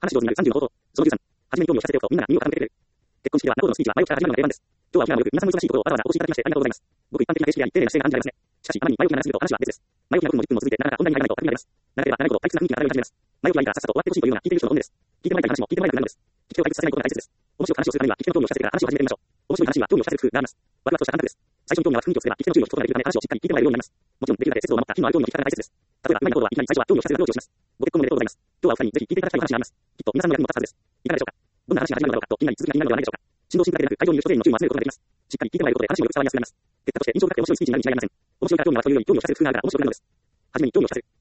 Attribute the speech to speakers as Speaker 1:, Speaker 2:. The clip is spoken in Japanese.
Speaker 1: 話上手になる30の方法。その13。はじめに興味を知らせておくと、みんなが耳を傾けてくれる。結婚式では、仲人のスピーチは前置きから始まるのが定番です。今日は沖縄もよく、皆さんの忙しいところをわざわざお越しいただきまして、ありがとうございます。ごく一般的な形式であり、丁寧な姿勢が感じられますね。しかし、あまりに前置きが長すぎると話は別です。前置きが5分も10分も続いて、なかなか本題に入らないと飽きになります。長ければ長いほど退屈な雰囲気が漂い始めます。前置きはいいからさっさと終わってほしいというような聞いている人の本音です。聞いてもらいたい話も聞いてもらえなくなるのです。聞き手を退屈させないことが大切です。面白く話をするためには、聞き手の興味を知らせてから話を始めてみましょう。面白い話には興味を知らせる工夫があります。ワクワクとした感覚です。最初に興味が湧く雰囲気を作れば、聞き手の注意を引くことができるため、話をしっかり聞いてもらえるようになります。もちろん、できるだけ節度を守った、品のある興味の聞き方が大切です。例えば、今の頃はいきなり最初は興味を知らせる話をします。ご結婚おめでとうございます。今日はお二人にぜひ聞いていただきたいお話があります。きっと皆さんの役にも立つはずです。いかがでしょうか。どんな話が始まるのだろうかと、みんなに続きが気になるのではないでしょうか。振動心だけでなく、会場にいる諸人の注意も集めることができます。しっかり聞いてもらえることで話もよく伝わりやすくなります。結果として印象深くて面白いスピーチになるに違いありません。面白いから興味が湧くように興味を知らせる工夫があるから面白くなるのです。はじめに興味を知らせる。